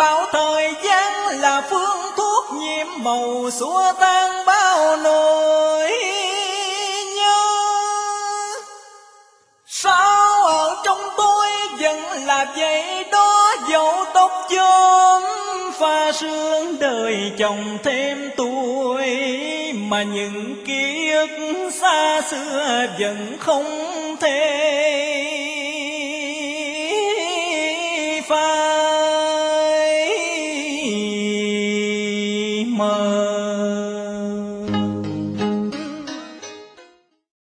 bảo thời gian là phương thuốc nhiễm màu xua tan bao nỗi nhớ. Sao ở trong tôi vẫn là vậy đó, dẫu tóc chôm pha sương đời chồng thêm tuổi, mà những ký ức xa xưa vẫn không thể phai.